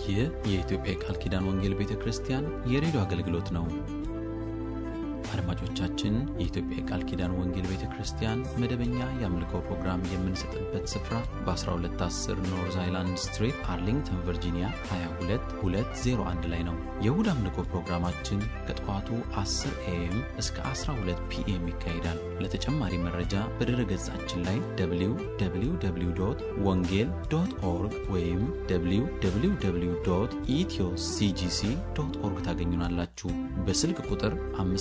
ይህ የኢትዮጵያ ቃል ኪዳን ወንጌል ቤተክርስቲያን የሬዲዮ አገልግሎት ነው። አድማጮቻችን፣ የኢትዮጵያ ቃል ኪዳን ወንጌል ቤተክርስቲያን መደበኛ የአምልኮ ፕሮግራም የምንሰጥበት ስፍራ በ1210 ኖርዝ አይላንድ ስትሪት አርሊንግተን ቨርጂኒያ 22201 ላይ ነው። የእሁድ አምልኮ ፕሮግራማችን ከጠዋቱ 10 AM እስከ 12 PM ይካሄዳል። ለተጨማሪ መረጃ በድረ-ገጻችን ላይ www.wongel.org ወይም www.ethio.cgc.org ታገኙናላችሁ። በስልክ ቁጥር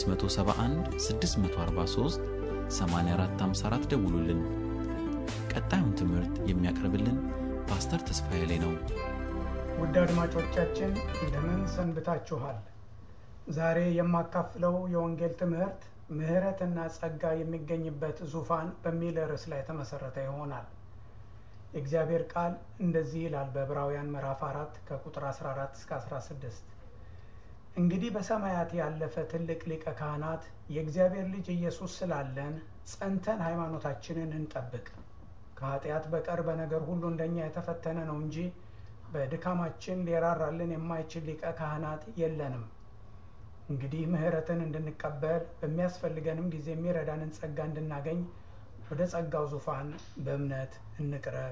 571-643-8454 ደውሉልን። ቀጣዩን ትምህርት የሚያቀርብልን ፓስተር ተስፋዬ ላይ ነው። ውድ አድማጮቻችን እንደምን ሰንብታችኋል? ዛሬ የማካፍለው የወንጌል ትምህርት ምህረትና ጸጋ የሚገኝበት ዙፋን በሚል ርዕስ ላይ ተመሰረተ ይሆናል። የእግዚአብሔር ቃል እንደዚህ ይላል በዕብራውያን ምዕራፍ 4 ከቁጥር 14 እስከ 16። እንግዲህ በሰማያት ያለፈ ትልቅ ሊቀ ካህናት የእግዚአብሔር ልጅ ኢየሱስ ስላለን ጸንተን ሃይማኖታችንን እንጠብቅ። ከኃጢአት በቀር በነገር ሁሉ እንደኛ የተፈተነ ነው እንጂ በድካማችን ሊራራልን የማይችል ሊቀ ካህናት የለንም። እንግዲህ ምህረትን እንድንቀበል በሚያስፈልገንም ጊዜ የሚረዳንን ጸጋ እንድናገኝ ወደ ጸጋው ዙፋን በእምነት እንቅረብ።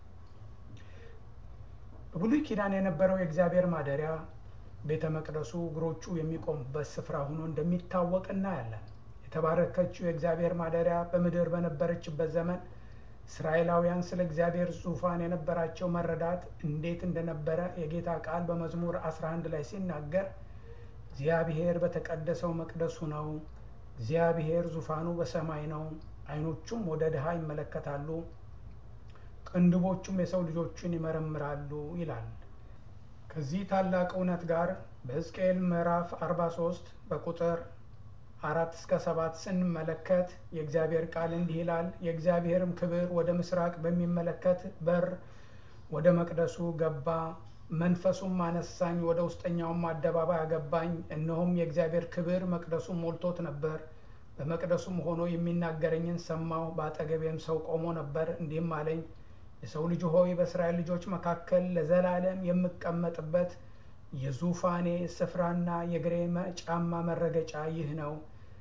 በብሉይ ኪዳን የነበረው የእግዚአብሔር ማደሪያ ቤተ መቅደሱ እግሮቹ የሚቆሙበት ስፍራ ሆኖ እንደሚታወቅ እናያለን። የተባረከችው የእግዚአብሔር ማደሪያ በምድር በነበረችበት ዘመን እስራኤላውያን ስለ እግዚአብሔር ዙፋን የነበራቸው መረዳት እንዴት እንደነበረ የጌታ ቃል በመዝሙር 11 ላይ ሲናገር እግዚአብሔር በተቀደሰው መቅደሱ ነው፣ እግዚአብሔር ዙፋኑ በሰማይ ነው፣ ዓይኖቹም ወደ ድሃ ይመለከታሉ፣ ቅንድቦቹም የሰው ልጆችን ይመረምራሉ ይላል። ከዚህ ታላቅ እውነት ጋር በሕዝቅኤል ምዕራፍ 43 በቁጥር 4 እስከ 7 ስንመለከት የእግዚአብሔር ቃል እንዲህ ይላል። የእግዚአብሔርም ክብር ወደ ምስራቅ በሚመለከት በር ወደ መቅደሱ ገባ፣ መንፈሱም አነሳኝ፣ ወደ ውስጠኛውም አደባባይ አገባኝ። እነሆም የእግዚአብሔር ክብር መቅደሱን ሞልቶት ነበር። በመቅደሱም ሆኖ የሚናገረኝን ሰማሁ። በአጠገቤም ሰው ቆሞ ነበር፣ እንዲህም አለኝ፣ የሰው ልጅ ሆይ በእስራኤል ልጆች መካከል ለዘላለም የምቀመጥበት የዙፋኔ ስፍራና የእግሬ ጫማ መረገጫ ይህ ነው።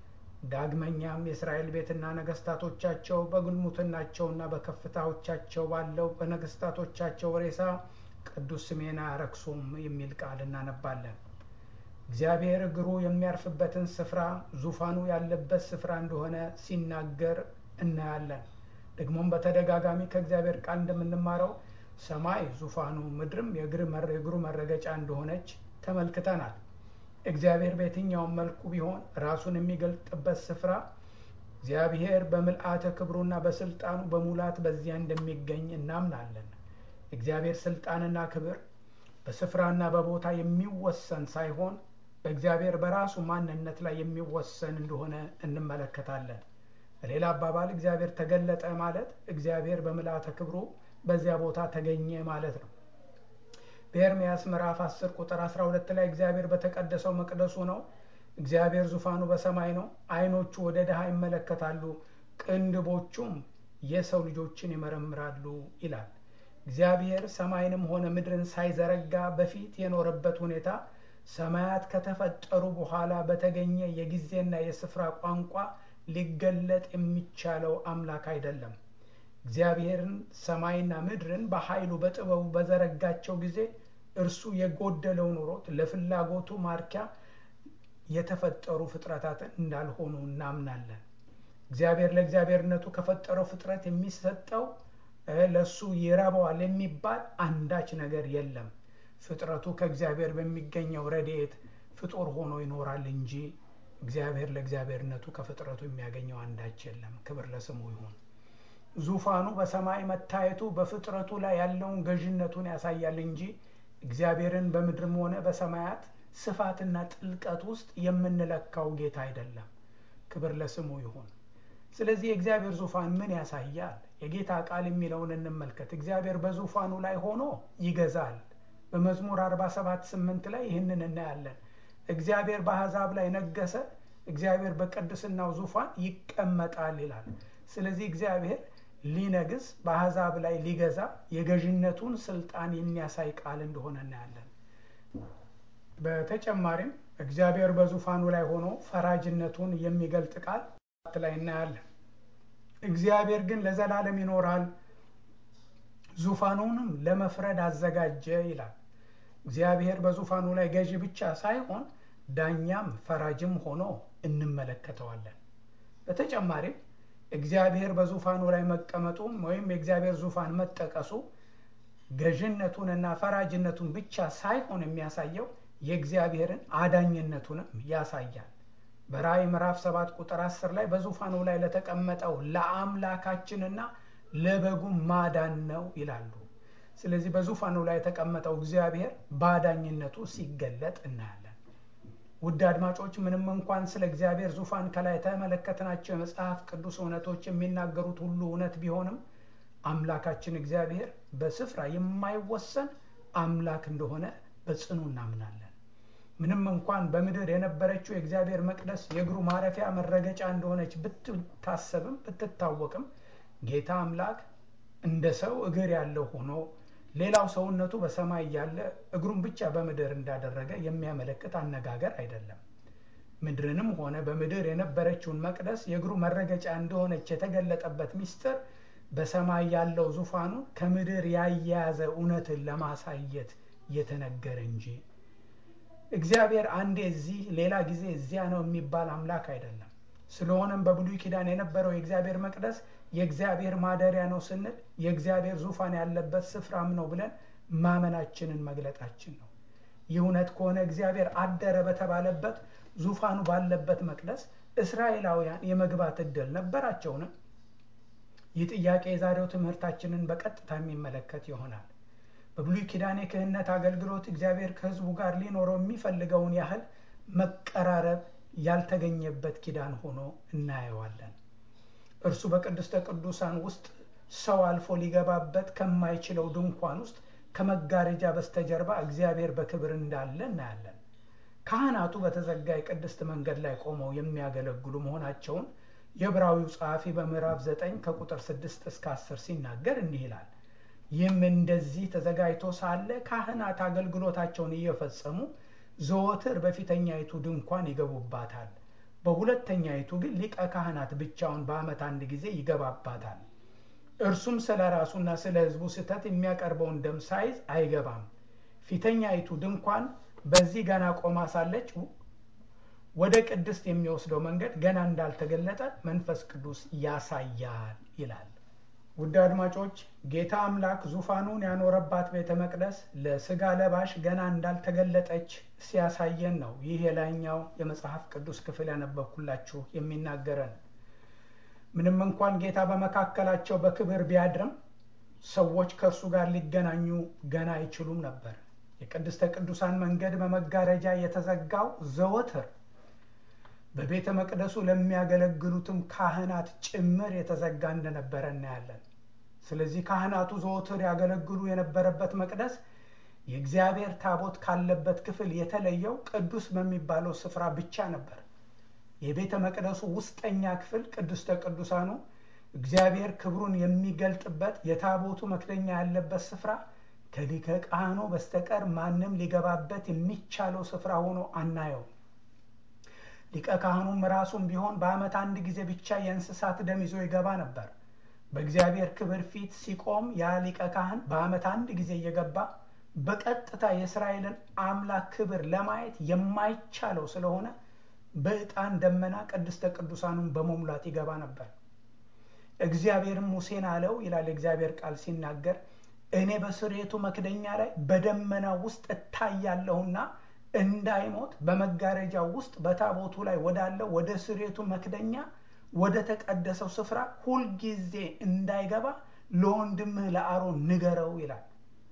ዳግመኛም የእስራኤል ቤትና ነገስታቶቻቸው በግልሙትናቸውና በከፍታዎቻቸው ባለው በነገስታቶቻቸው ሬሳ ቅዱስ ስሜን አያረክሱም የሚል ቃል እናነባለን። እግዚአብሔር እግሩ የሚያርፍበትን ስፍራ ዙፋኑ ያለበት ስፍራ እንደሆነ ሲናገር እናያለን። ደግሞም በተደጋጋሚ ከእግዚአብሔር ቃል እንደምንማረው ሰማይ ዙፋኑ፣ ምድርም የእግሩ መረገጫ እንደሆነች ተመልክተናል። እግዚአብሔር በየትኛውም መልኩ ቢሆን ራሱን የሚገልጥበት ስፍራ እግዚአብሔር በምልአተ ክብሩና በስልጣኑ በሙላት በዚያ እንደሚገኝ እናምናለን። እግዚአብሔር ስልጣንና ክብር በስፍራና በቦታ የሚወሰን ሳይሆን በእግዚአብሔር በራሱ ማንነት ላይ የሚወሰን እንደሆነ እንመለከታለን። በሌላ አባባል እግዚአብሔር ተገለጠ ማለት እግዚአብሔር በምልአተ ክብሩ በዚያ ቦታ ተገኘ ማለት ነው። በኤርምያስ ምዕራፍ 10 ቁጥር 12 ላይ እግዚአብሔር በተቀደሰው መቅደሱ ነው፣ እግዚአብሔር ዙፋኑ በሰማይ ነው፣ ዓይኖቹ ወደ ድሃ ይመለከታሉ፣ ቅንድቦቹም የሰው ልጆችን ይመረምራሉ ይላል። እግዚአብሔር ሰማይንም ሆነ ምድርን ሳይዘረጋ በፊት የኖረበት ሁኔታ ሰማያት ከተፈጠሩ በኋላ በተገኘ የጊዜና የስፍራ ቋንቋ ሊገለጥ የሚቻለው አምላክ አይደለም። እግዚአብሔርን ሰማይና ምድርን በኃይሉ በጥበቡ በዘረጋቸው ጊዜ እርሱ የጎደለው ኑሮት ለፍላጎቱ ማርኪያ የተፈጠሩ ፍጥረታትን እንዳልሆኑ እናምናለን። እግዚአብሔር ለእግዚአብሔርነቱ ከፈጠረው ፍጥረት የሚሰጠው ለሱ ይረባዋል የሚባል አንዳች ነገር የለም። ፍጥረቱ ከእግዚአብሔር በሚገኘው ረድኤት ፍጡር ሆኖ ይኖራል እንጂ እግዚአብሔር ለእግዚአብሔርነቱ ከፍጥረቱ የሚያገኘው አንዳች የለም። ክብር ለስሙ ይሁን። ዙፋኑ በሰማይ መታየቱ በፍጥረቱ ላይ ያለውን ገዥነቱን ያሳያል እንጂ እግዚአብሔርን በምድርም ሆነ በሰማያት ስፋትና ጥልቀት ውስጥ የምንለካው ጌታ አይደለም። ክብር ለስሙ ይሁን። ስለዚህ የእግዚአብሔር ዙፋን ምን ያሳያል? የጌታ ቃል የሚለውን እንመልከት። እግዚአብሔር በዙፋኑ ላይ ሆኖ ይገዛል። በመዝሙር 47:8 ላይ ይህንን እናያለን። እግዚአብሔር በአሕዛብ ላይ ነገሰ፣ እግዚአብሔር በቅድስናው ዙፋን ይቀመጣል ይላል። ስለዚህ እግዚአብሔር ሊነግስ በአሕዛብ ላይ ሊገዛ የገዥነቱን ስልጣን የሚያሳይ ቃል እንደሆነ እናያለን። በተጨማሪም እግዚአብሔር በዙፋኑ ላይ ሆኖ ፈራጅነቱን የሚገልጥ ቃል ላይ እናያለን። እግዚአብሔር ግን ለዘላለም ይኖራል፣ ዙፋኑንም ለመፍረድ አዘጋጀ ይላል። እግዚአብሔር በዙፋኑ ላይ ገዢ ብቻ ሳይሆን ዳኛም ፈራጅም ሆኖ እንመለከተዋለን። በተጨማሪም እግዚአብሔር በዙፋኑ ላይ መቀመጡም ወይም የእግዚአብሔር ዙፋን መጠቀሱ ገዥነቱንና ፈራጅነቱን ብቻ ሳይሆን የሚያሳየው የእግዚአብሔርን አዳኝነቱንም ያሳያል። በራእይ ምዕራፍ 7 ቁጥር 10 ላይ በዙፋኑ ላይ ለተቀመጠው ለአምላካችንና ለበጉ ማዳን ነው ይላሉ። ስለዚህ በዙፋኑ ላይ የተቀመጠው እግዚአብሔር በአዳኝነቱ ሲገለጥ እናያለን። ውድ አድማጮች፣ ምንም እንኳን ስለ እግዚአብሔር ዙፋን ከላይ የተመለከትናቸው የመጽሐፍ ቅዱስ እውነቶች የሚናገሩት ሁሉ እውነት ቢሆንም አምላካችን እግዚአብሔር በስፍራ የማይወሰን አምላክ እንደሆነ በጽኑ እናምናለን። ምንም እንኳን በምድር የነበረችው የእግዚአብሔር መቅደስ የእግሩ ማረፊያ መረገጫ እንደሆነች ብትታሰብም ብትታወቅም ጌታ አምላክ እንደ ሰው እግር ያለው ሆኖ ሌላው ሰውነቱ በሰማይ ያለ እግሩን ብቻ በምድር እንዳደረገ የሚያመለክት አነጋገር አይደለም። ምድርንም ሆነ በምድር የነበረችውን መቅደስ የእግሩ መረገጫ እንደሆነች የተገለጠበት ምስጢር በሰማይ ያለው ዙፋኑ ከምድር ያያያዘ እውነትን ለማሳየት የተነገረ እንጂ እግዚአብሔር አንዴ እዚህ ሌላ ጊዜ እዚያ ነው የሚባል አምላክ አይደለም። ስለሆነም በብሉይ ኪዳን የነበረው የእግዚአብሔር መቅደስ የእግዚአብሔር ማደሪያ ነው ስንል የእግዚአብሔር ዙፋን ያለበት ስፍራም ነው ብለን ማመናችንን መግለጣችን ነው። ይህ እውነት ከሆነ እግዚአብሔር አደረ በተባለበት ዙፋኑ ባለበት መቅደስ እስራኤላውያን የመግባት ዕድል ነበራቸውን? ይህ ጥያቄ የዛሬው ትምህርታችንን በቀጥታ የሚመለከት ይሆናል። በብሉይ ኪዳን የክህነት አገልግሎት እግዚአብሔር ከሕዝቡ ጋር ሊኖረው የሚፈልገውን ያህል መቀራረብ ያልተገኘበት ኪዳን ሆኖ እናየዋለን። እርሱ በቅድስተ ቅዱሳን ውስጥ ሰው አልፎ ሊገባበት ከማይችለው ድንኳን ውስጥ ከመጋረጃ በስተጀርባ እግዚአብሔር በክብር እንዳለ እናያለን። ካህናቱ በተዘጋ የቅድስት መንገድ ላይ ቆመው የሚያገለግሉ መሆናቸውን የዕብራዊው ጸሐፊ በምዕራፍ 9 ከቁጥር 6 እስከ 10 ሲናገር እንዲህ ይላል። ይህም እንደዚህ ተዘጋጅቶ ሳለ ካህናት አገልግሎታቸውን እየፈጸሙ ዘወትር በፊተኛይቱ ድንኳን ይገቡባታል፣ በሁለተኛይቱ ግን ሊቀ ካህናት ብቻውን በዓመት አንድ ጊዜ ይገባባታል። እርሱም ስለ ራሱና ስለ ሕዝቡ ስህተት የሚያቀርበውን ደም ሳይዝ አይገባም። ፊተኛይቱ ድንኳን በዚህ ገና ቆማ ሳለች ወደ ቅድስት የሚወስደው መንገድ ገና እንዳልተገለጠ መንፈስ ቅዱስ ያሳያል ይላል። ውድ አድማጮች፣ ጌታ አምላክ ዙፋኑን ያኖረባት ቤተ መቅደስ ለስጋ ለባሽ ገና እንዳልተገለጠች ሲያሳየን ነው ይህ የላይኛው የመጽሐፍ ቅዱስ ክፍል ያነበብኩላችሁ የሚናገረን። ምንም እንኳን ጌታ በመካከላቸው በክብር ቢያድርም ሰዎች ከእርሱ ጋር ሊገናኙ ገና አይችሉም ነበር። የቅድስተ ቅዱሳን መንገድ በመጋረጃ የተዘጋው ዘወትር በቤተ መቅደሱ ለሚያገለግሉትም ካህናት ጭምር የተዘጋ እንደነበረ እናያለን። ስለዚህ ካህናቱ ዘወትር ያገለግሉ የነበረበት መቅደስ የእግዚአብሔር ታቦት ካለበት ክፍል የተለየው ቅዱስ በሚባለው ስፍራ ብቻ ነበር። የቤተ መቅደሱ ውስጠኛ ክፍል ቅድስተ ቅዱሳኑ እግዚአብሔር ክብሩን የሚገልጥበት የታቦቱ መክደኛ ያለበት ስፍራ ከሊቀ ካህኑ በስተቀር ማንም ሊገባበት የሚቻለው ስፍራ ሆኖ አናየው። ሊቀ ካህኑም ራሱም ቢሆን በዓመት አንድ ጊዜ ብቻ የእንስሳት ደም ይዞ ይገባ ነበር። በእግዚአብሔር ክብር ፊት ሲቆም ያ ሊቀ ካህን በዓመት አንድ ጊዜ እየገባ በቀጥታ የእስራኤልን አምላክ ክብር ለማየት የማይቻለው ስለሆነ በዕጣን ደመና ቅድስተ ቅዱሳኑን በመሙላት ይገባ ነበር። እግዚአብሔርም ሙሴን አለው ይላል እግዚአብሔር ቃል ሲናገር፣ እኔ በስርየቱ መክደኛ ላይ በደመና ውስጥ እታያለሁና እንዳይሞት በመጋረጃው ውስጥ በታቦቱ ላይ ወዳለው ወደ ስርየቱ መክደኛ ወደ ተቀደሰው ስፍራ ሁልጊዜ እንዳይገባ ለወንድምህ ለአሮን ንገረው ይላል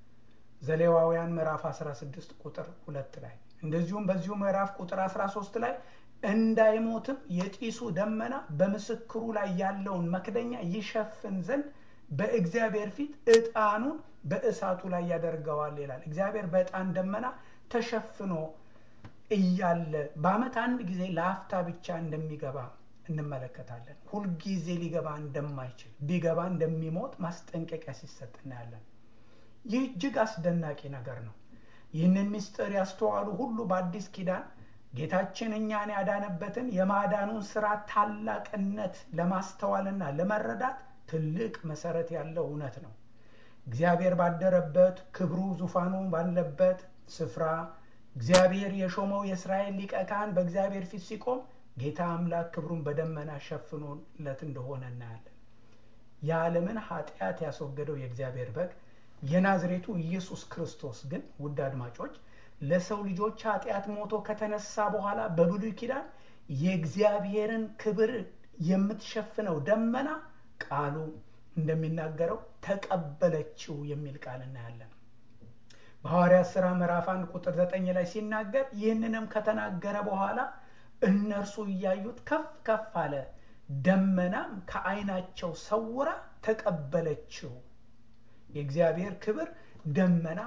ዘሌዋውያን ምዕራፍ 16 ቁጥር 2 ላይ። እንደዚሁም በዚሁ ምዕራፍ ቁጥር 13 ላይ እንዳይሞትም የጢሱ ደመና በምስክሩ ላይ ያለውን መክደኛ ይሸፍን ዘንድ በእግዚአብሔር ፊት ዕጣኑን በእሳቱ ላይ ያደርገዋል ይላል። እግዚአብሔር በዕጣን ደመና ተሸፍኖ እያለ በዓመት አንድ ጊዜ ለአፍታ ብቻ እንደሚገባ እንመለከታለን። ሁልጊዜ ሊገባ እንደማይችል ቢገባ እንደሚሞት ማስጠንቀቂያ ሲሰጥ እናያለን። ይህ እጅግ አስደናቂ ነገር ነው። ይህንን ምስጢር ያስተዋሉ ሁሉ በአዲስ ኪዳን ጌታችን እኛን ያዳነበትን የማዳኑን ሥራ ታላቅነት ለማስተዋልና ለመረዳት ትልቅ መሰረት ያለው እውነት ነው። እግዚአብሔር ባደረበት ክብሩ ዙፋኑ ባለበት ስፍራ እግዚአብሔር የሾመው የእስራኤል ሊቀ ካህን በእግዚአብሔር ፊት ሲቆም ጌታ አምላክ ክብሩን በደመና ሸፍኖለት እንደሆነ እናያለን። የዓለምን ኃጢአት ያስወገደው የእግዚአብሔር በግ የናዝሬቱ ኢየሱስ ክርስቶስ ግን ውድ አድማጮች ለሰው ልጆች ኃጢአት ሞቶ ከተነሳ በኋላ በብሉይ ኪዳን የእግዚአብሔርን ክብር የምትሸፍነው ደመና ቃሉ እንደሚናገረው ተቀበለችው የሚል ቃል እናያለን። በሐዋርያት ሥራ ምዕራፍ 1 ቁጥር 9 ላይ ሲናገር ይህንንም ከተናገረ በኋላ እነርሱ እያዩት ከፍ ከፍ አለ፣ ደመናም ከዓይናቸው ሰውራ ተቀበለችው። የእግዚአብሔር ክብር ደመና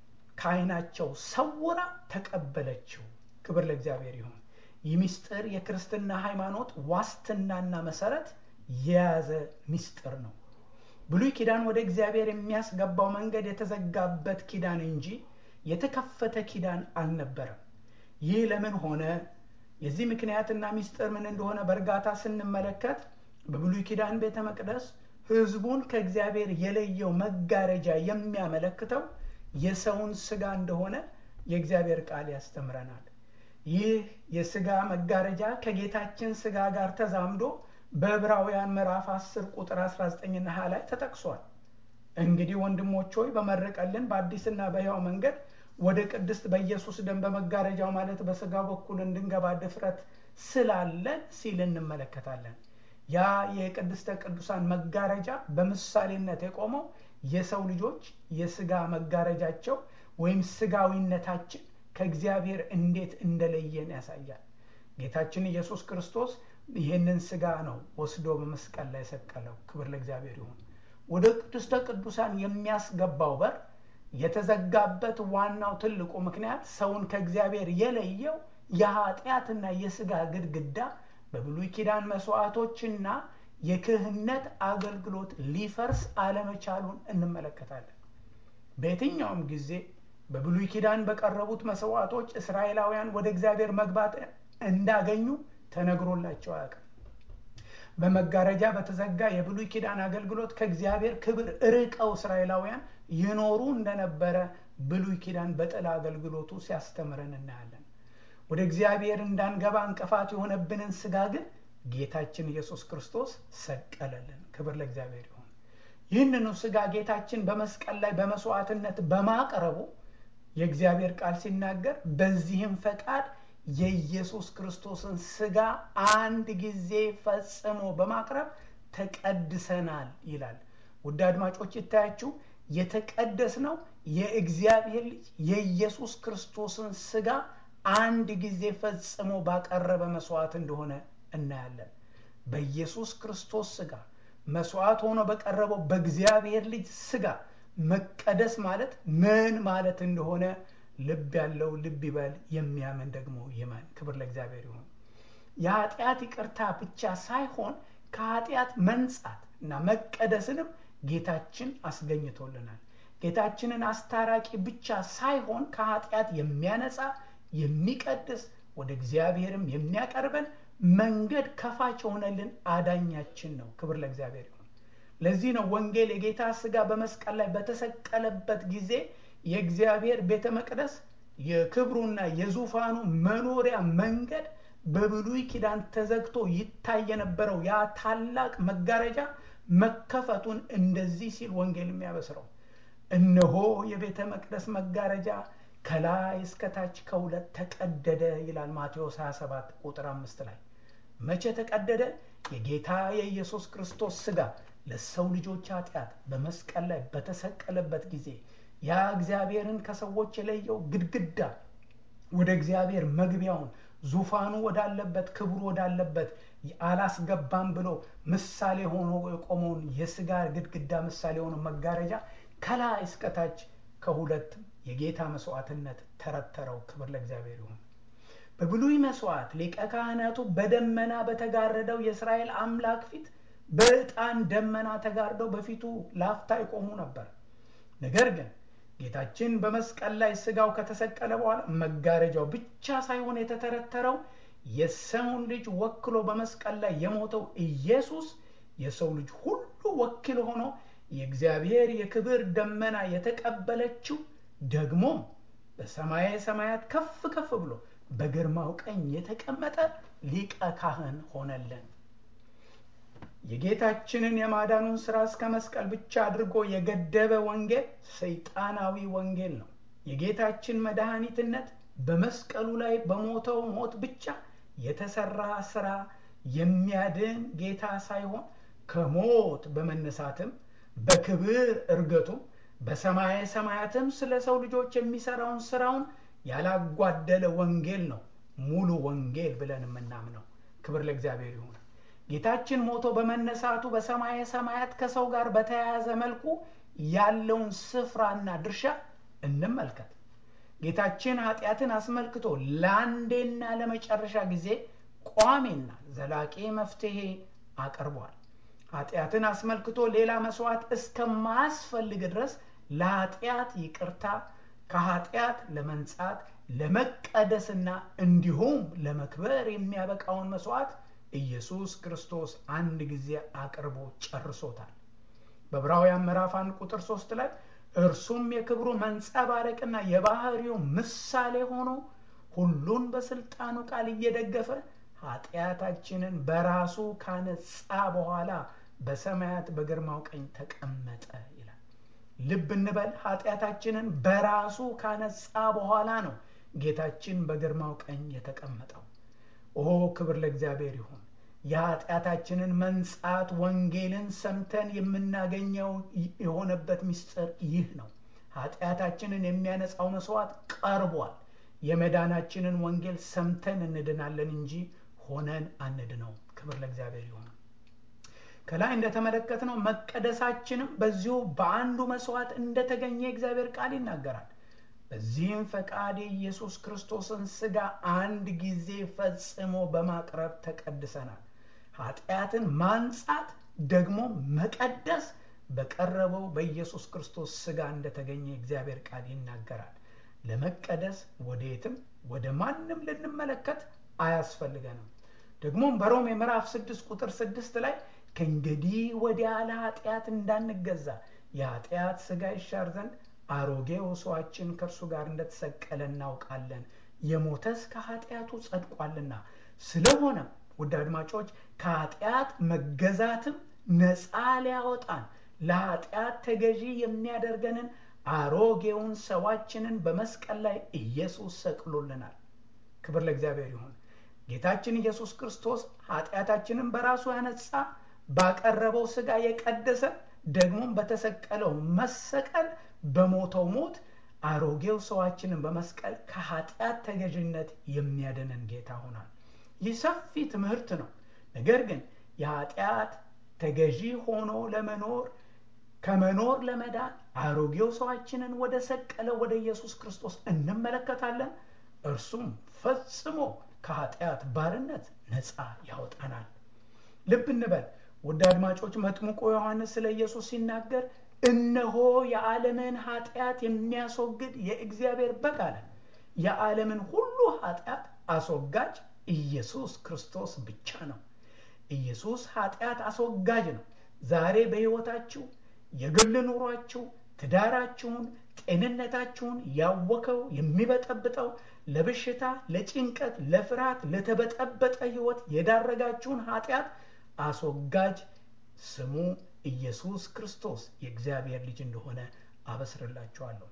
ከዓይናቸው ሰውራ ተቀበለችው። ክብር ለእግዚአብሔር ይሁን። ይህ ምስጢር የክርስትና ሃይማኖት ዋስትናና መሰረት የያዘ ምስጢር ነው። ብሉይ ኪዳን ወደ እግዚአብሔር የሚያስገባው መንገድ የተዘጋበት ኪዳን እንጂ የተከፈተ ኪዳን አልነበረም። ይህ ለምን ሆነ? የዚህ ምክንያትና ምስጢር ምን እንደሆነ በእርጋታ ስንመለከት በብሉይ ኪዳን ቤተ መቅደስ ሕዝቡን ከእግዚአብሔር የለየው መጋረጃ የሚያመለክተው የሰውን ሥጋ እንደሆነ የእግዚአብሔር ቃል ያስተምረናል። ይህ የሥጋ መጋረጃ ከጌታችን ሥጋ ጋር ተዛምዶ በዕብራውያን ምዕራፍ 10 ቁጥር 19 እና 20 ላይ ተጠቅሷል። እንግዲህ ወንድሞች ሆይ በመረቀልን በአዲስና በሕያው መንገድ ወደ ቅድስት በኢየሱስ ደም በመጋረጃው ማለት በሥጋው በኩል እንድንገባ ድፍረት ስላለን ሲል እንመለከታለን። ያ የቅድስተ ቅዱሳን መጋረጃ በምሳሌነት የቆመው የሰው ልጆች የሥጋ መጋረጃቸው ወይም ሥጋዊነታችን ከእግዚአብሔር እንዴት እንደለየን ያሳያል። ጌታችን ኢየሱስ ክርስቶስ ይህንን ሥጋ ነው ወስዶ በመስቀል ላይ ሰቀለው። ክብር ለእግዚአብሔር ይሁን። ወደ ቅድስተ ቅዱሳን የሚያስገባው በር የተዘጋበት ዋናው ትልቁ ምክንያት ሰውን ከእግዚአብሔር የለየው የኃጢአትና የሥጋ ግድግዳ በብሉይ ኪዳን መስዋዕቶችና የክህነት አገልግሎት ሊፈርስ አለመቻሉን እንመለከታለን። በየትኛውም ጊዜ በብሉይ ኪዳን በቀረቡት መስዋዕቶች እስራኤላውያን ወደ እግዚአብሔር መግባት እንዳገኙ ተነግሮላቸው አያውቅም። በመጋረጃ በተዘጋ የብሉይ ኪዳን አገልግሎት ከእግዚአብሔር ክብር ርቀው እስራኤላውያን ይኖሩ እንደነበረ ብሉይ ኪዳን በጥላ አገልግሎቱ ሲያስተምረን እናያለን። ወደ እግዚአብሔር እንዳንገባ እንቅፋት የሆነብንን ሥጋ ግን ጌታችን ኢየሱስ ክርስቶስ ሰቀለልን። ክብር ለእግዚአብሔር ይሁን። ይህንኑ ሥጋ ጌታችን በመስቀል ላይ በመስዋዕትነት በማቅረቡ የእግዚአብሔር ቃል ሲናገር በዚህም ፈቃድ የኢየሱስ ክርስቶስን ሥጋ አንድ ጊዜ ፈጽሞ በማቅረብ ተቀድሰናል ይላል። ውድ አድማጮች ይታያችሁ፣ የተቀደስነው የእግዚአብሔር ልጅ የኢየሱስ ክርስቶስን ሥጋ አንድ ጊዜ ፈጽሞ ባቀረበ መስዋዕት እንደሆነ እናያለን። በኢየሱስ ክርስቶስ ሥጋ መስዋዕት ሆኖ በቀረበው በእግዚአብሔር ልጅ ሥጋ መቀደስ ማለት ምን ማለት እንደሆነ ልብ ያለው ልብ ይበል፣ የሚያምን ደግሞ ይመን። ክብር ለእግዚአብሔር ይሁን። የኃጢአት ይቅርታ ብቻ ሳይሆን ከኃጢአት መንጻት እና መቀደስንም ጌታችን አስገኝቶልናል። ጌታችንን አስታራቂ ብቻ ሳይሆን ከኃጢአት የሚያነጻ የሚቀድስ ወደ እግዚአብሔርም የሚያቀርበን መንገድ ከፋች የሆነልን አዳኛችን ነው። ክብር ለእግዚአብሔር ይሁን። ለዚህ ነው ወንጌል የጌታ ሥጋ በመስቀል ላይ በተሰቀለበት ጊዜ የእግዚአብሔር ቤተ መቅደስ የክብሩና የዙፋኑ መኖሪያ መንገድ በብሉይ ኪዳን ተዘግቶ ይታይ የነበረው ያ ታላቅ መጋረጃ መከፈቱን እንደዚህ ሲል ወንጌል የሚያበስረው እነሆ የቤተ መቅደስ መጋረጃ ከላይ እስከ ታች ከሁለት ተቀደደ ይላል ማቴዎስ 27 ቁጥር 5 ላይ። መቼ ተቀደደ? የጌታ የኢየሱስ ክርስቶስ ሥጋ ለሰው ልጆች ኃጢአት በመስቀል ላይ በተሰቀለበት ጊዜ ያ እግዚአብሔርን ከሰዎች የለየው ግድግዳ ወደ እግዚአብሔር መግቢያውን ዙፋኑ ወዳለበት ክብሩ ወዳለበት አላስገባም ብሎ ምሳሌ ሆኖ የቆመውን የሥጋ ግድግዳ ምሳሌ ሆኖ መጋረጃ ከላይ እስከ ታች ከሁለት የጌታ መስዋዕትነት ተረተረው። ክብር ለእግዚአብሔር ይሁን። በብሉይ መስዋዕት ሊቀ ካህናቱ በደመና በተጋረደው የእስራኤል አምላክ ፊት በዕጣን ደመና ተጋርደው በፊቱ ላፍታ ይቆሙ ነበር። ነገር ግን ጌታችን በመስቀል ላይ ስጋው ከተሰቀለ በኋላ መጋረጃው ብቻ ሳይሆን የተተረተረው የሰውን ልጅ ወክሎ በመስቀል ላይ የሞተው ኢየሱስ የሰው ልጅ ሁሉ ወኪል ሆኖ የእግዚአብሔር የክብር ደመና የተቀበለችው ደግሞ በሰማየ ሰማያት ከፍ ከፍ ብሎ በግርማው ቀኝ የተቀመጠ ሊቀ ካህን ሆነልን። የጌታችንን የማዳኑን ሥራ እስከ መስቀል ብቻ አድርጎ የገደበ ወንጌል ሰይጣናዊ ወንጌል ነው። የጌታችን መድኃኒትነት በመስቀሉ ላይ በሞተው ሞት ብቻ የተሰራ ሥራ የሚያድን ጌታ ሳይሆን ከሞት በመነሳትም በክብር እርገቱ በሰማየ ሰማያትም ስለ ሰው ልጆች የሚሰራውን ሥራውን ያላጓደለ ወንጌል ነው ሙሉ ወንጌል ብለን የምናምነው። ክብር ለእግዚአብሔር ይሁን። ጌታችን ሞቶ በመነሳቱ በሰማየ ሰማያት ከሰው ጋር በተያያዘ መልኩ ያለውን ስፍራና ድርሻ እንመልከት። ጌታችን ኃጢአትን አስመልክቶ ለአንዴና ለመጨረሻ ጊዜ ቋሚና ዘላቂ መፍትሄ አቅርቧል። ኃጢአትን አስመልክቶ ሌላ መስዋዕት እስከማያስፈልግ ድረስ ለኃጢአት ይቅርታ፣ ከኃጢአት ለመንጻት፣ ለመቀደስና እንዲሁም ለመክበር የሚያበቃውን መስዋዕት ኢየሱስ ክርስቶስ አንድ ጊዜ አቅርቦ ጨርሶታል። በዕብራውያን ምዕራፍ 1 ቁጥር 3 ላይ እርሱም የክብሩ መንጸባረቅና የባህሪው ምሳሌ ሆኖ ሁሉን በስልጣኑ ቃል እየደገፈ ኃጢአታችንን በራሱ ካነጻ በኋላ በሰማያት በግርማው ቀኝ ተቀመጠ ይላል። ልብ እንበል፣ ኃጢአታችንን በራሱ ካነጻ በኋላ ነው ጌታችን በግርማው ቀኝ የተቀመጠው። ኦ ክብር ለእግዚአብሔር ይሁን። የኃጢአታችንን መንጻት ወንጌልን ሰምተን የምናገኘው የሆነበት ምስጢር ይህ ነው። ኃጢአታችንን የሚያነጻው መስዋዕት ቀርቧል። የመዳናችንን ወንጌል ሰምተን እንድናለን እንጂ ሆነን አንድነው። ክብር ለእግዚአብሔር ይሁን። ከላይ እንደተመለከትነው መቀደሳችንም በዚሁ በአንዱ መስዋዕት እንደተገኘ የእግዚአብሔር ቃል ይናገራል። በዚህም ፈቃድ የኢየሱስ ክርስቶስን ሥጋ አንድ ጊዜ ፈጽሞ በማቅረብ ተቀድሰናል። ኃጢአትን ማንጻት ደግሞ መቀደስ በቀረበው በኢየሱስ ክርስቶስ ሥጋ እንደተገኘ የእግዚአብሔር ቃል ይናገራል። ለመቀደስ ወዴትም ወደ ማንም ልንመለከት አያስፈልገንም። ደግሞም በሮሜ ምዕራፍ 6 ቁጥር 6 ላይ ከእንግዲህ ወዲያ ለኃጢአት እንዳንገዛ የኃጢአት ሥጋ ይሻር ዘንድ አሮጌው ሰዋችን ከእርሱ ጋር እንደተሰቀለ እናውቃለን፣ የሞተስ ከኃጢአቱ ጸድቋልና። ስለሆነም ውድ አድማጮች ከኃጢአት መገዛትም ነፃ ሊያወጣን ለኃጢአት ተገዢ የሚያደርገንን አሮጌውን ሰዋችንን በመስቀል ላይ ኢየሱስ ሰቅሎልናል። ክብር ለእግዚአብሔር ይሁን። ጌታችን ኢየሱስ ክርስቶስ ኃጢአታችንን በራሱ ያነጻ፣ ባቀረበው ሥጋ የቀደሰ፣ ደግሞም በተሰቀለው መሰቀል በሞተው ሞት አሮጌው ሰዋችንን በመስቀል ከኃጢአት ተገዥነት የሚያድነን ጌታ ሆኗል። ይህ ሰፊ ትምህርት ነው። ነገር ግን የኃጢአት ተገዢ ሆኖ ለመኖር ከመኖር ለመዳን አሮጌው ሰዋችንን ወደ ሰቀለው ወደ ኢየሱስ ክርስቶስ እንመለከታለን። እርሱም ፈጽሞ ከኃጢአት ባርነት ነፃ ያወጣናል። ልብ እንበል ውድ አድማጮች፣ መጥምቁ ዮሐንስ ስለ ኢየሱስ ሲናገር እነሆ የዓለምን ኃጢአት የሚያስወግድ የእግዚአብሔር በግ አለ። የዓለምን ሁሉ ኃጢአት አስወጋጅ ኢየሱስ ክርስቶስ ብቻ ነው። ኢየሱስ ኃጢአት አስወጋጅ ነው። ዛሬ በሕይወታችሁ የግል ኑሯችሁ፣ ትዳራችሁን፣ ጤንነታችሁን ያወከው የሚበጠብጠው ለበሽታ፣ ለጭንቀት፣ ለፍርሃት፣ ለተበጠበጠ ሕይወት የዳረጋችሁን ኃጢአት አስወጋጅ ስሙ ኢየሱስ ክርስቶስ የእግዚአብሔር ልጅ እንደሆነ አበስርላችኋለሁ።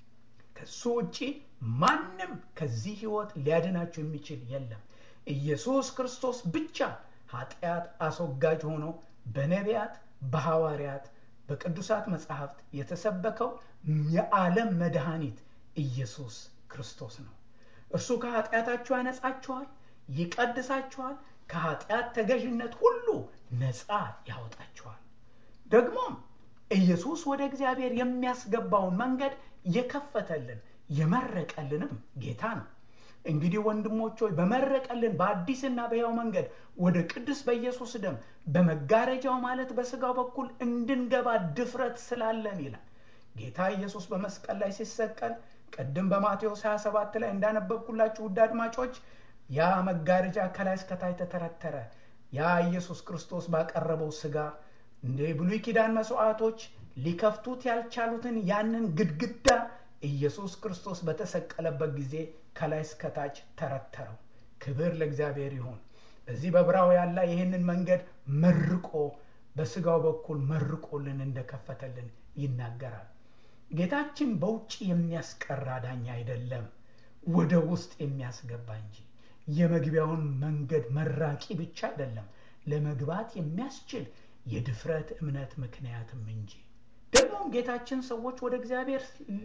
ከሱ ውጪ ማንም ከዚህ ሕይወት ሊያድናችሁ የሚችል የለም። ኢየሱስ ክርስቶስ ብቻ ኃጢአት አስወጋጅ ሆኖ በነቢያት፣ በሐዋርያት፣ በቅዱሳት መጻሕፍት የተሰበከው የዓለም መድኃኒት ኢየሱስ ክርስቶስ ነው። እርሱ ከኃጢአታችሁ ያነጻችኋል፣ ይቀድሳችኋል፣ ከኃጢአት ተገዥነት ሁሉ ነፃ ያወጣችኋል። ደግሞም ኢየሱስ ወደ እግዚአብሔር የሚያስገባውን መንገድ የከፈተልን የመረቀልንም ጌታ ነው። እንግዲህ ወንድሞች ሆይ በመረቀልን በአዲስና በሕያው መንገድ ወደ ቅዱስ በኢየሱስ ደም በመጋረጃው ማለት በሥጋው በኩል እንድንገባ ድፍረት ስላለን ይላል። ጌታ ኢየሱስ በመስቀል ላይ ሲሰቀል ቀደም በማቴዎስ 27 ላይ እንዳነበብኩላችሁ ውድ አድማጮች ያ መጋረጃ ከላይ እስከ ታች ተተረተረ። ያ ኢየሱስ ክርስቶስ ባቀረበው ሥጋ እንደ ብሉይ ኪዳን መስዋዕቶች ሊከፍቱት ያልቻሉትን ያንን ግድግዳ ኢየሱስ ክርስቶስ በተሰቀለበት ጊዜ ከላይ እስከ ታች ተረተረው። ክብር ለእግዚአብሔር ይሁን። በዚህ በዕብራውያን ላይ ይህንን መንገድ መርቆ በሥጋው በኩል መርቆልን እንደከፈተልን ይናገራል። ጌታችን በውጭ የሚያስቀር አዳኝ አይደለም፣ ወደ ውስጥ የሚያስገባ እንጂ። የመግቢያውን መንገድ መራቂ ብቻ አይደለም፣ ለመግባት የሚያስችል የድፍረት እምነት ምክንያትም እንጂ። ደግሞም ጌታችን ሰዎች ወደ እግዚአብሔር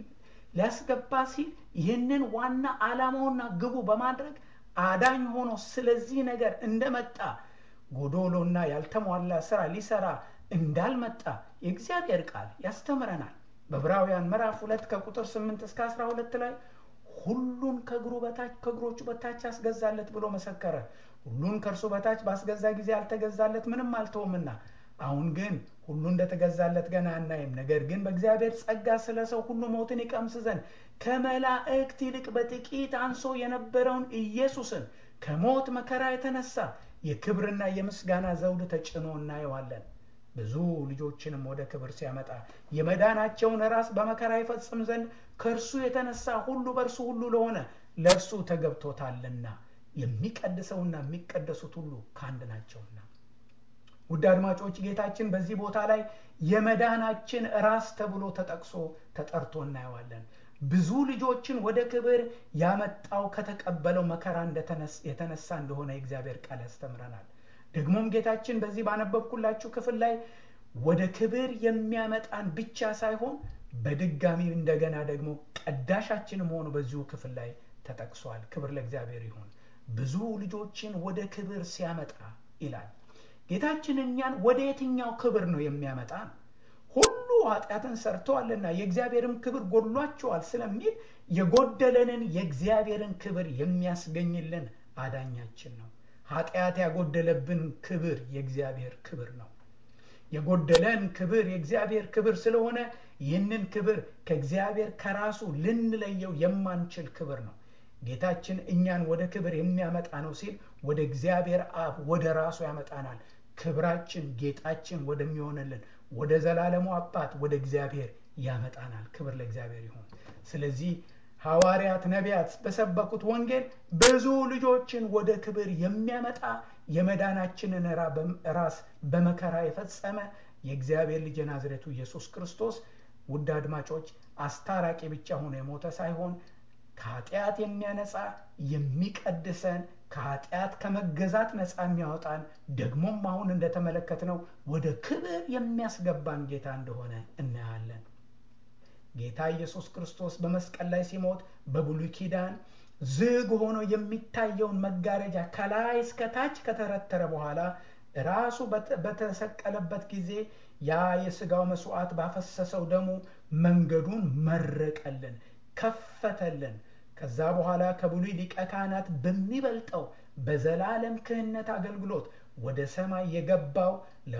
ሊያስገባ ሲል ይህንን ዋና ዓላማውና ግቡ በማድረግ አዳኝ ሆኖ ስለዚህ ነገር እንደመጣ ጎዶሎና ያልተሟላ ስራ ሊሰራ እንዳልመጣ የእግዚአብሔር ቃል ያስተምረናል። በዕብራውያን ምዕራፍ 2 ከቁጥር 8 እስከ 12 ላይ ሁሉን ከእግሩ በታች ከእግሮቹ በታች ያስገዛለት ብሎ መሰከረ። ሁሉን ከእርሱ በታች ባስገዛ ጊዜ አልተገዛለት ምንም አልተውምና፣ አሁን ግን ሁሉ እንደተገዛለት ገና አናይም። ነገር ግን በእግዚአብሔር ጸጋ ስለ ሰው ሁሉ ሞትን ይቀምስ ዘንድ ከመላእክት ይልቅ በጥቂት አንሶ የነበረውን ኢየሱስን ከሞት መከራ የተነሳ የክብርና የምስጋና ዘውድ ተጭኖ እናየዋለን። ብዙ ልጆችንም ወደ ክብር ሲያመጣ የመዳናቸውን ራስ በመከራ ይፈጽም ዘንድ ከእርሱ የተነሳ ሁሉ በእርሱ ሁሉ ለሆነ ለእርሱ ተገብቶታልና የሚቀድሰውና የሚቀደሱት ሁሉ ከአንድ ናቸውና። ውድ አድማጮች ጌታችን በዚህ ቦታ ላይ የመዳናችን ራስ ተብሎ ተጠርቶ እናየዋለን። ብዙ ልጆችን ወደ ክብር ያመጣው ከተቀበለው መከራ የተነሳ እንደሆነ የእግዚአብሔር ቃል ያስተምረናል። ደግሞም ጌታችን በዚህ ባነበብኩላችሁ ክፍል ላይ ወደ ክብር የሚያመጣን ብቻ ሳይሆን በድጋሚ እንደገና ደግሞ ቀዳሻችንም ሆኖ በዚሁ ክፍል ላይ ተጠቅሷል። ክብር ለእግዚአብሔር ይሁን። ብዙ ልጆችን ወደ ክብር ሲያመጣ ይላል። ጌታችን እኛን ወደ የትኛው ክብር ነው የሚያመጣን? ሁሉ ኃጢአትን ሰርተዋልና የእግዚአብሔርም ክብር ጎድሏቸዋል ስለሚል የጎደለንን የእግዚአብሔርን ክብር የሚያስገኝልን አዳኛችን ነው። ኃጢአት ያጎደለብን ክብር የእግዚአብሔር ክብር ነው። የጎደለን ክብር የእግዚአብሔር ክብር ስለሆነ ይህንን ክብር ከእግዚአብሔር ከራሱ ልንለየው የማንችል ክብር ነው። ጌታችን እኛን ወደ ክብር የሚያመጣ ነው ሲል ወደ እግዚአብሔር አብ ወደ ራሱ ያመጣናል። ክብራችን ጌጣችን ወደሚሆንልን ወደ ዘላለሙ አባት ወደ እግዚአብሔር ያመጣናል። ክብር ለእግዚአብሔር ይሁን። ስለዚህ ሐዋርያት ነቢያት በሰበኩት ወንጌል ብዙ ልጆችን ወደ ክብር የሚያመጣ የመዳናችንን ራስ በመከራ የፈጸመ የእግዚአብሔር ልጅ ናዝሬቱ ኢየሱስ ክርስቶስ ውድ አድማጮች አስታራቂ ብቻ ሆኖ የሞተ ሳይሆን ከኃጢአት የሚያነጻ የሚቀድሰን ከኃጢአት ከመገዛት ነፃ የሚያወጣን ደግሞም አሁን እንደተመለከትነው ወደ ክብር የሚያስገባን ጌታ እንደሆነ እናያለን። ጌታ ኢየሱስ ክርስቶስ በመስቀል ላይ ሲሞት በብሉይ ኪዳን ዝግ ሆኖ የሚታየውን መጋረጃ ከላይ እስከ ታች ከተረተረ በኋላ ራሱ በተሰቀለበት ጊዜ ያ የሥጋው መስዋዕት ባፈሰሰው ደሙ መንገዱን መረቀልን፣ ከፈተልን። ከዛ በኋላ ከብሉይ ሊቀ ካህናት በሚበልጠው በዘላለም ክህነት አገልግሎት ወደ ሰማይ የገባው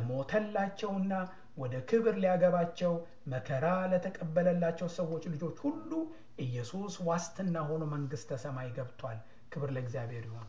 ለሞተላቸውና ወደ ክብር ሊያገባቸው መከራ ለተቀበለላቸው ሰዎች ልጆች ሁሉ ኢየሱስ ዋስትና ሆኖ መንግሥተ ሰማይ ገብቷል። ክብር ለእግዚአብሔር ይሁን።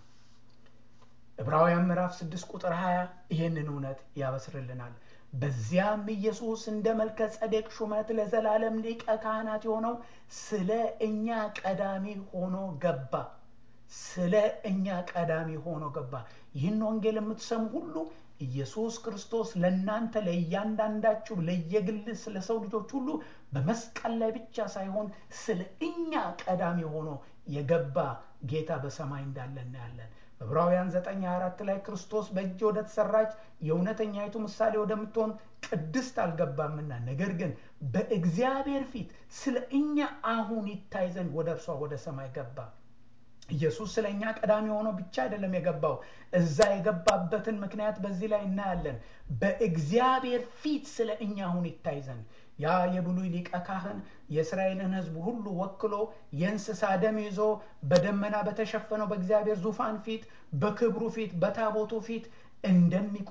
ዕብራውያን ምዕራፍ 6 ቁጥር 20 ይህንን እውነት ያበስርልናል። በዚያም ኢየሱስ እንደ መልከ ጸዴቅ ሹመት ለዘላለም ሊቀ ካህናት የሆነው ስለ እኛ ቀዳሚ ሆኖ ገባ። ስለ እኛ ቀዳሚ ሆኖ ገባ። ይህን ወንጌል የምትሰሙ ሁሉ ኢየሱስ ክርስቶስ ለእናንተ ለእያንዳንዳችሁ ለየግል ስለ ሰው ልጆች ሁሉ በመስቀል ላይ ብቻ ሳይሆን ስለ እኛ ቀዳሚ ሆኖ የገባ ጌታ በሰማይ እንዳለ እናያለን። ዕብራውያን 9:4 ላይ ክርስቶስ በእጅ ወደ ተሰራች የእውነተኛይቱ ምሳሌ ወደምትሆን ቅድስት አልገባምና ነገር ግን በእግዚአብሔር ፊት ስለ እኛ አሁን ይታይ ዘንድ ወደ እርሷ ወደ ሰማይ ገባ። ኢየሱስ ስለ እኛ ቀዳሚ ሆኖ ብቻ አይደለም የገባው። እዛ የገባበትን ምክንያት በዚህ ላይ እናያለን። በእግዚአብሔር ፊት ስለ እኛ አሁን ይታይ ዘንድ ያ የብሉይ ሊቀ ካህን የእስራኤልን ሕዝብ ሁሉ ወክሎ የእንስሳ ደም ይዞ በደመና በተሸፈነው በእግዚአብሔር ዙፋን ፊት በክብሩ ፊት በታቦቱ ፊት እንደሚቆም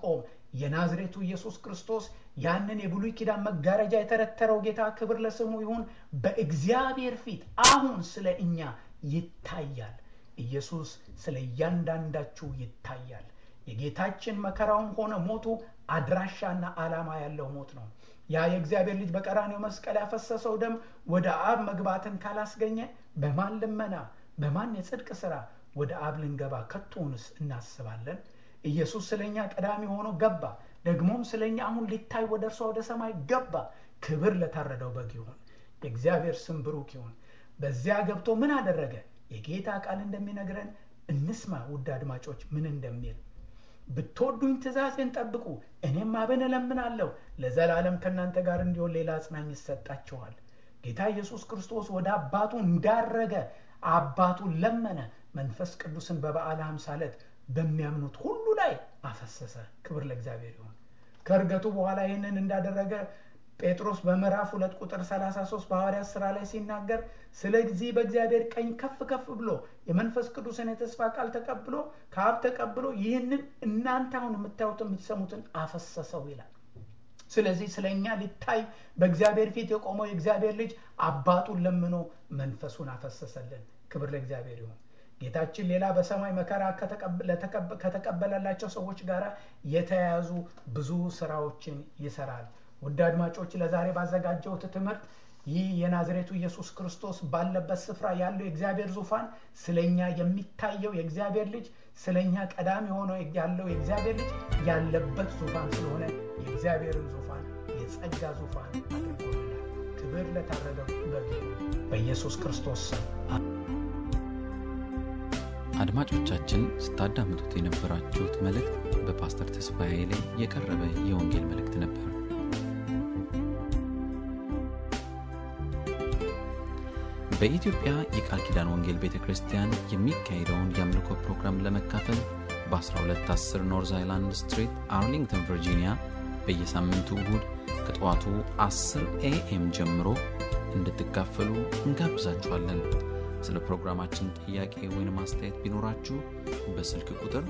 የናዝሬቱ ኢየሱስ ክርስቶስ ያንን የብሉይ ኪዳን መጋረጃ የተረተረው ጌታ ክብር ለስሙ ይሁን በእግዚአብሔር ፊት አሁን ስለኛ ይታያል። ኢየሱስ ስለ እያንዳንዳችሁ ይታያል። የጌታችን መከራውም ሆነ ሞቱ አድራሻና ዓላማ ያለው ሞት ነው። ያ የእግዚአብሔር ልጅ በቀራንዮ መስቀል ያፈሰሰው ደም ወደ አብ መግባትን ካላስገኘ በማን ልመና በማን የጽድቅ ሥራ ወደ አብ ልንገባ ከቶንስ እናስባለን? ኢየሱስ ስለኛ ቀዳሚ ሆኖ ገባ። ደግሞም ስለኛ አሁን ሊታይ ወደ እርሱ ወደ ሰማይ ገባ። ክብር ለታረደው በግ ይሁን። የእግዚአብሔር ስም ብሩክ ይሁን። በዚያ ገብቶ ምን አደረገ? የጌታ ቃል እንደሚነግረን እንስማ። ውድ አድማጮች ምን እንደሚል ብትወዱኝ ትእዛዜን ጠብቁ፣ እኔም አብን እለምናለሁ ለዘላለም ከእናንተ ጋር እንዲሆን ሌላ አጽናኝ ይሰጣችኋል። ጌታ ኢየሱስ ክርስቶስ ወደ አባቱ እንዳረገ አባቱን ለመነ። መንፈስ ቅዱስን በበዓለ ሃምሳ ዕለት በሚያምኑት ሁሉ ላይ አፈሰሰ። ክብር ለእግዚአብሔር ይሁን። ከእርገቱ በኋላ ይህንን እንዳደረገ ጴጥሮስ በምዕራፍ 2 ቁጥር 33 በሐዋርያት ሥራ ላይ ሲናገር ስለዚህ በእግዚአብሔር ቀኝ ከፍ ከፍ ብሎ የመንፈስ ቅዱስን የተስፋ ቃል ተቀብሎ ከአብ ተቀብሎ ይህንን እናንተ አሁን የምታዩት የምትሰሙትን አፈሰሰው ይላል። ስለዚህ ስለኛ ሊታይ በእግዚአብሔር ፊት የቆመው የእግዚአብሔር ልጅ አባቱን ለምኖ መንፈሱን አፈሰሰልን። ክብር ለእግዚአብሔር ይሁን። ጌታችን ሌላ በሰማይ መከራ ከተቀበለላቸው ሰዎች ጋር የተያያዙ ብዙ ስራዎችን ይሰራል። ውድ አድማጮች ለዛሬ ባዘጋጀሁት ትምህርት ይህ የናዝሬቱ ኢየሱስ ክርስቶስ ባለበት ስፍራ ያለው የእግዚአብሔር ዙፋን ስለኛ የሚታየው የእግዚአብሔር ልጅ ስለኛ ቀዳሚ ሆኖ ያለው የእግዚአብሔር ልጅ ያለበት ዙፋን ስለሆነ የእግዚአብሔርን ዙፋን የጸጋ ዙፋን አድርጎልናል። ክብር ለታረደው በግ በኢየሱስ ክርስቶስ ስም። አድማጮቻችን ስታዳምጡት የነበራችሁት መልእክት በፓስተር ተስፋዬ ላይ የቀረበ የወንጌል መልእክት ነበር። በኢትዮጵያ የቃል ኪዳን ወንጌል ቤተክርስቲያን የሚካሄደውን የአምልኮ ፕሮግራም ለመካፈል በ1210 ኖርዝ አይላንድ ስትሪት አርሊንግተን ቨርጂኒያ በየሳምንቱ እሁድ ከጠዋቱ 10 AM ጀምሮ እንድትካፈሉ እንጋብዛችኋለን። ስለ ፕሮግራማችን ጥያቄ ወይም አስተያየት ቢኖራችሁ በስልክ ቁጥር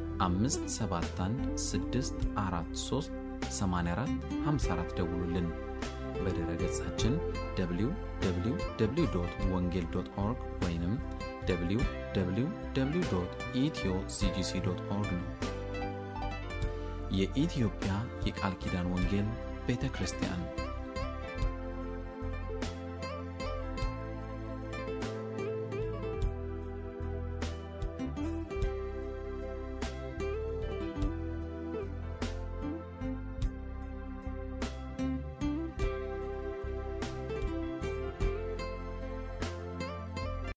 571643844 ደውሉልን። በድረ ገጻችን www.wongel.org ወይንም www.ethio.cgc.org ነው። የኢትዮጵያ የቃል ኪዳን ወንጌል ቤተክርስቲያን